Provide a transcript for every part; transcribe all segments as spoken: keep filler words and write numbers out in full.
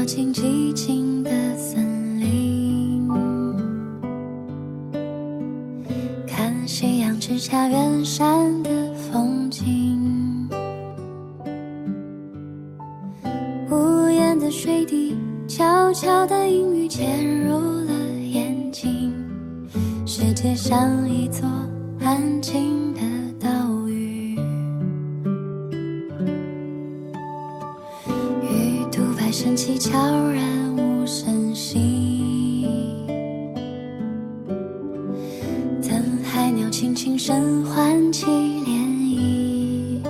掉进寂静的森林，看夕阳直插远山的风景，无言的水滴悄悄的阴雨潜入了眼睛，世界像一座安静的岛屿，鱼肚白升起悄然无声息，等海鸟轻轻声唤起涟漪，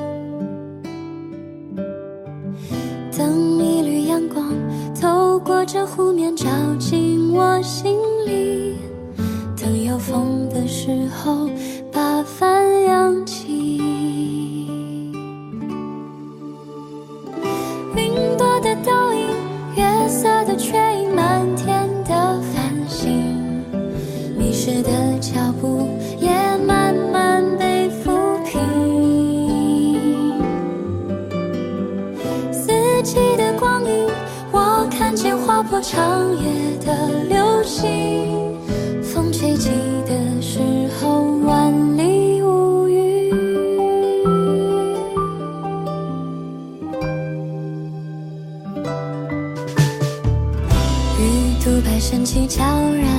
等一缕阳光透过这湖面照进我心里，等有风的时候把帆扬起，云朵的倒影，月色的缺影，满天的繁星，迷失的脚步也慢慢被抚平，四季的光阴，我看见划破长夜的流星，风吹起的时候万里无云，鱼肚白升起悄然